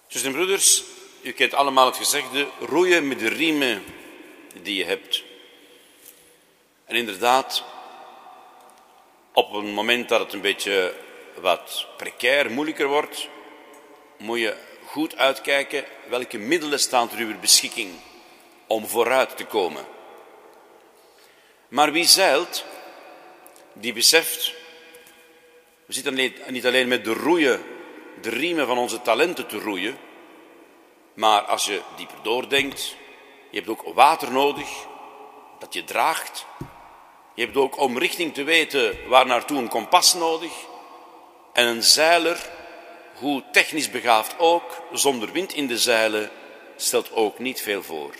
Zusters en broeders, u kent allemaal het gezegde, roeien met de riemen die je hebt. En inderdaad, op een moment dat het een beetje wat precair, moeilijker wordt, moet je goed uitkijken welke middelen staan ter uw beschikking om vooruit te komen. Maar wie zeilt, die beseft, we zitten niet alleen met de riemen van onze talenten te roeien, maar als je dieper doordenkt, je hebt ook water nodig, dat je draagt. Je hebt ook om richting te weten waar naartoe een kompas nodig. En een zeiler, hoe technisch begaafd ook, zonder wind in de zeilen, stelt ook niet veel voor.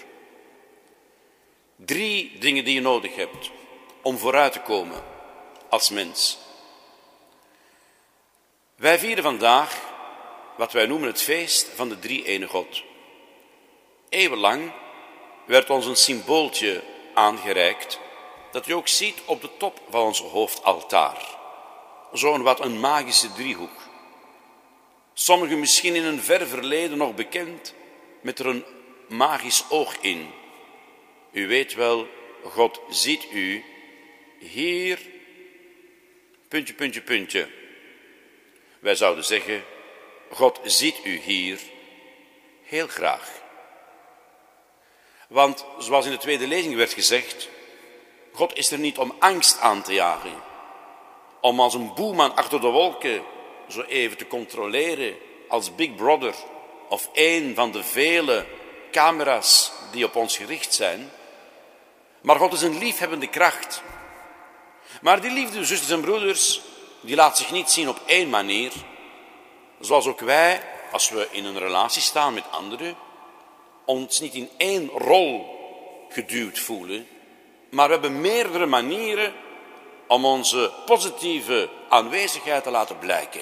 3 dingen die je nodig hebt om vooruit te komen als mens. Wij vieren vandaag wat wij noemen het feest van de drie-ene God. Eeuwenlang werd ons een symbooltje aangereikt dat u ook ziet op de top van ons hoofdaltaar. Zo'n wat een magische driehoek. Sommigen misschien in een ver verleden nog bekend met er een magisch oog in. U weet wel, God ziet u hier, puntje, puntje, puntje. Wij zouden zeggen, God ziet u hier heel graag. Want zoals in de tweede lezing werd gezegd, God is er niet om angst aan te jagen. Om als een boeman achter de wolken zo even te controleren als Big Brother of een van de vele camera's die op ons gericht zijn. Maar God is een liefhebbende kracht. Maar die liefde, zusters en broeders, die laat zich niet zien op één manier. Zoals ook wij, als we in een relatie staan met anderen, ons niet in één rol geduwd voelen. Maar we hebben meerdere manieren om onze positieve aanwezigheid te laten blijken.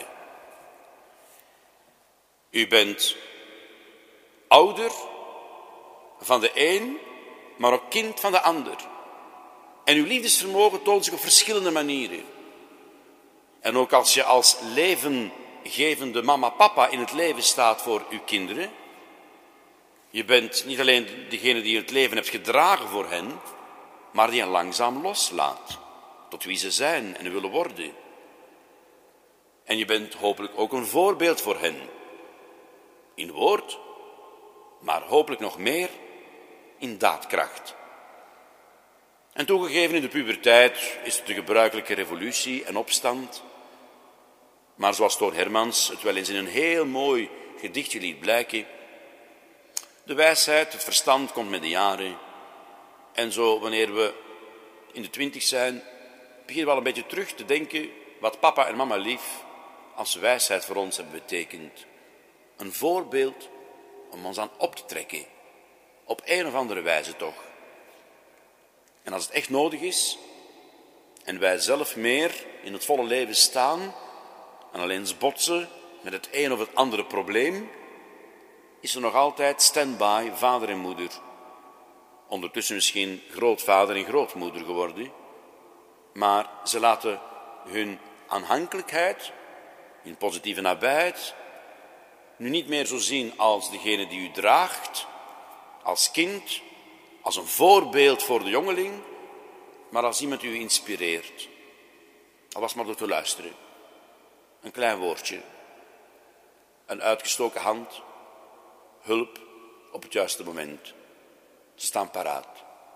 U bent ouder van de een, maar ook kind van de ander. En uw liefdesvermogen toont zich op verschillende manieren. En ook als je als levengevende mama-papa in het leven staat voor uw kinderen, je bent niet alleen degene die het leven hebt gedragen voor hen, maar die hen langzaam loslaat, tot wie ze zijn en willen worden. En je bent hopelijk ook een voorbeeld voor hen, in woord, maar hopelijk nog meer in daadkracht. En toegegeven in de puberteit is het de gebruikelijke revolutie en opstand. Maar zoals Toon Hermans het wel eens in een heel mooi gedichtje liet blijken, de wijsheid, het verstand komt met de jaren. En zo, wanneer we in de 20 zijn, beginnen we al een beetje terug te denken wat papa en mama lief als wijsheid voor ons hebben betekend. Een voorbeeld om ons aan op te trekken. Op een of andere wijze toch. En als het echt nodig is en wij zelf meer in het volle leven staan en alleen eens botsen met het een of het andere probleem, is er nog altijd stand-by vader en moeder. Ondertussen misschien grootvader en grootmoeder geworden. Maar ze laten hun aanhankelijkheid, hun positieve nabijheid, nu niet meer zo zien als degene die u draagt, als kind, als een voorbeeld voor de jongeling, maar als iemand u inspireert. Al was maar door te luisteren. Een klein woordje, een uitgestoken hand, hulp op het juiste moment. Ze staan paraat.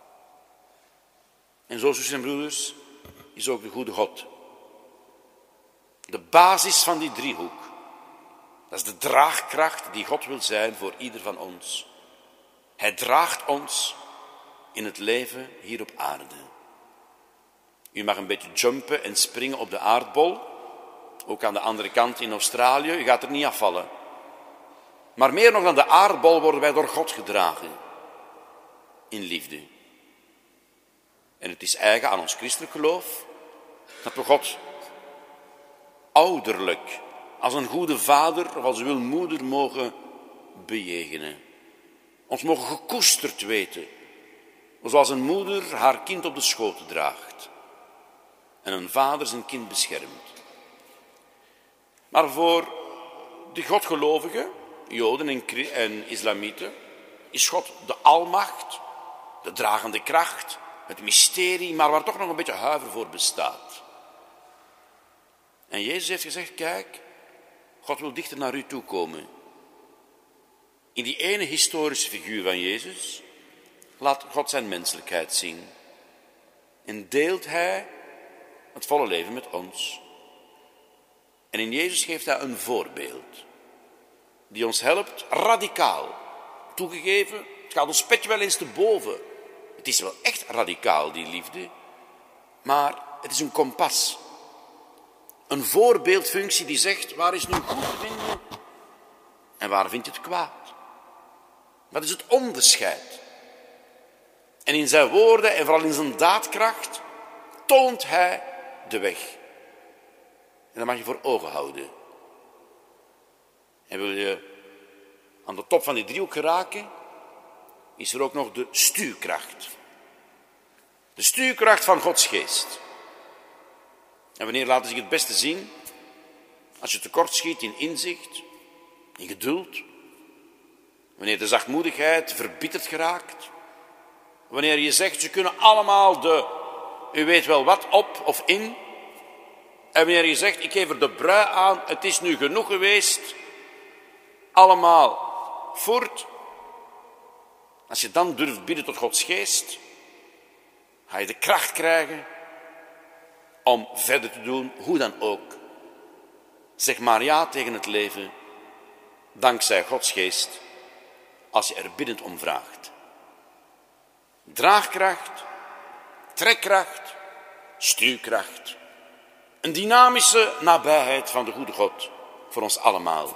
En zo, zusters en broeders, is ook de goede God. De basis van die driehoek. Dat is de draagkracht die God wil zijn voor ieder van ons. Hij draagt ons in het leven hier op aarde. U mag een beetje jumpen en springen op de aardbol. Ook aan de andere kant in Australië. U gaat er niet afvallen. Maar meer nog dan de aardbol worden wij door God gedragen. In liefde. En het is eigen aan ons christelijk geloof dat we God ouderlijk, als een goede vader of als een moeder mogen bejegenen. Ons mogen gekoesterd weten, zoals een moeder haar kind op de schoot draagt en een vader zijn kind beschermt. Maar voor de godgelovigen, Joden en Islamieten is God de almacht, de dragende kracht, het mysterie, maar waar toch nog een beetje huiver voor bestaat. En Jezus heeft gezegd, kijk, God wil dichter naar u toe komen. In die ene historische figuur van Jezus laat God zijn menselijkheid zien. En deelt hij het volle leven met ons. En in Jezus geeft hij een voorbeeld die ons helpt, radicaal. Toegegeven, het gaat ons petje wel eens te boven. Het is wel echt radicaal, die liefde, maar het is een kompas. Een voorbeeldfunctie die zegt, waar is nu goed te vinden en waar vind je het kwaad? Wat is het onderscheid? En in zijn woorden en vooral in zijn daadkracht toont hij de weg. En dat mag je voor ogen houden. En wil je aan de top van die driehoek geraken, is er ook nog de stuurkracht. De stuurkracht van Gods geest. En wanneer laten zich het beste zien? Als je tekortschiet in inzicht, in geduld. Wanneer de zachtmoedigheid verbitterd geraakt. Wanneer je zegt, ze kunnen allemaal u weet wel wat, op of in. En wanneer je zegt, ik geef er de brui aan, het is nu genoeg geweest. Allemaal voort. Als je dan durft bidden tot Gods geest, ga je de kracht krijgen om verder te doen, hoe dan ook. Zeg maar ja tegen het leven, dankzij Gods geest, als je er biddend om vraagt. Draagkracht, trekkracht, stuurkracht. Een dynamische nabijheid van de goede God voor ons allemaal.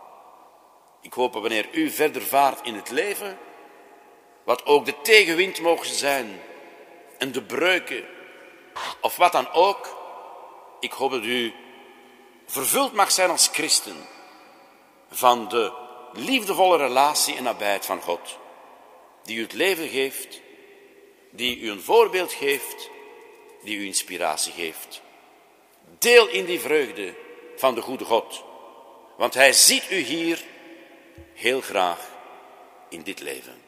Ik hoop dat wanneer u verder vaart in het leven, wat ook de tegenwind mogen zijn en de breuken of wat dan ook, ik hoop dat u vervuld mag zijn als christen van de liefdevolle relatie en nabijheid van God, die u het leven geeft, die u een voorbeeld geeft, die u inspiratie geeft. Deel in die vreugde van de goede God, want hij ziet u hier heel graag in dit leven.